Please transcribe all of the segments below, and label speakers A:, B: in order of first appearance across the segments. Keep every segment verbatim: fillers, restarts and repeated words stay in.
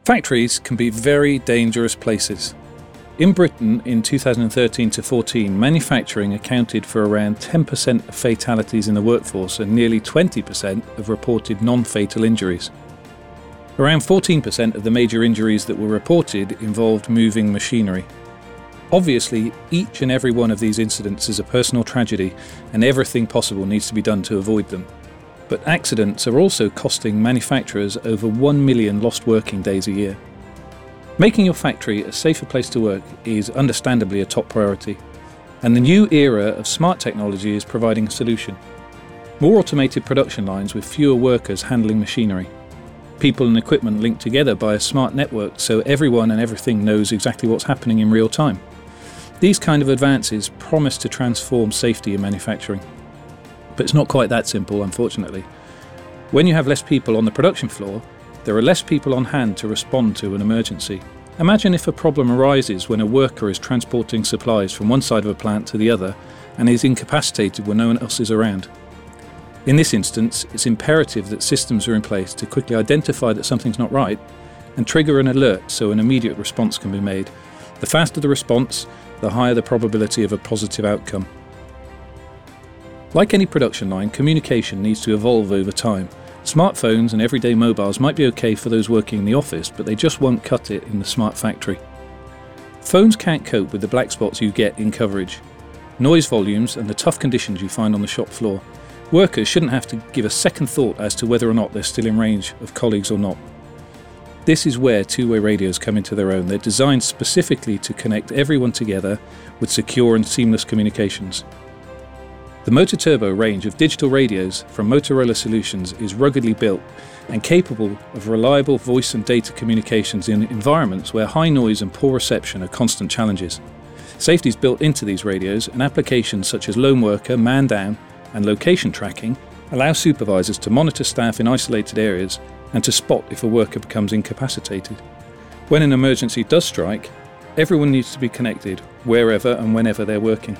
A: Factories can be very dangerous places. In Britain in two thousand thirteen to fourteen, manufacturing accounted for around ten percent of fatalities in the workforce and nearly twenty percent of reported non-fatal injuries. Around fourteen percent of the major injuries that were reported involved moving machinery. Obviously, each and every one of these incidents is a personal tragedy, and everything possible needs to be done to avoid them. But accidents are also costing manufacturers over one million lost working days a year. Making your factory a safer place to work is understandably a top priority, and the new era of smart technology is providing a solution. More automated production lines with fewer workers handling machinery. People and equipment linked together by a smart network so everyone and everything knows exactly what's happening in real time. These kind of advances promise to transform safety in manufacturing. But it's not quite that simple, unfortunately. When you have less people on the production floor, there are less people on hand to respond to an emergency. Imagine if a problem arises when a worker is transporting supplies from one side of a plant to the other and is incapacitated when no one else is around. In this instance, it's imperative that systems are in place to quickly identify that something's not right and trigger an alert so an immediate response can be made. The faster the response, the higher the probability of a positive outcome. Like any production line, communication needs to evolve over time. Smartphones and everyday mobiles might be okay for those working in the office, but they just won't cut it in the smart factory. Phones can't cope with the black spots you get in coverage, noise volumes and the tough conditions you find on the shop floor. Workers shouldn't have to give a second thought as to whether or not they're still in range of colleagues or not. This is where two-way radios come into their own. They're designed specifically to connect everyone together with secure and seamless communications. The MotorTurbo range of digital radios from Motorola Solutions is ruggedly built and capable of reliable voice and data communications in environments where high noise and poor reception are constant challenges. Safety is built into these radios, and applications such as lone worker, man down, and location tracking allow supervisors to monitor staff in isolated areas and to spot if a worker becomes incapacitated. When an emergency does strike, everyone needs to be connected wherever and whenever they're working.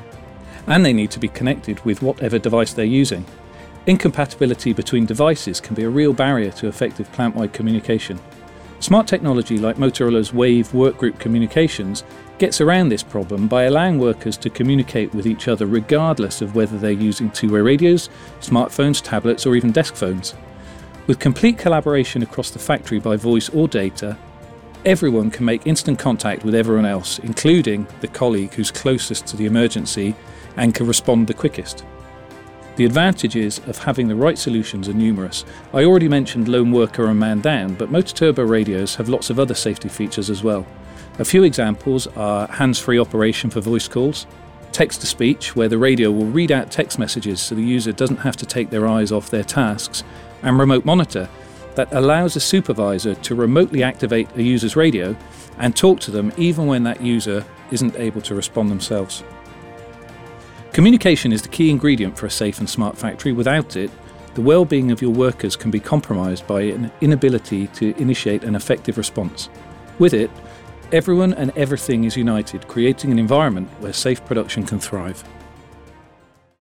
A: And they need to be connected with whatever device they're using. Incompatibility between devices can be a real barrier to effective plant-wide communication. Smart technology like Motorola's Wave Workgroup Communications gets around this problem by allowing workers to communicate with each other regardless of whether they're using two-way radios, smartphones, tablets, or even desk phones. With complete collaboration across the factory by voice or data, everyone can make instant contact with everyone else, including the colleague who's closest to the emergency and can respond the quickest. The advantages of having the right solutions are numerous. I already mentioned lone worker and man down, but MotorTurbo radios have lots of other safety features as well. A few examples are hands-free operation for voice calls, text-to-speech, where the radio will read out text messages so the user doesn't have to take their eyes off their tasks, and remote monitor, that allows a supervisor to remotely activate a user's radio and talk to them even when that user isn't able to respond themselves. Communication is the key ingredient for a safe and smart factory. Without it, the well-being of your workers can be compromised by an inability to initiate an effective response. With it, everyone and everything is united, creating an environment where safe production can thrive.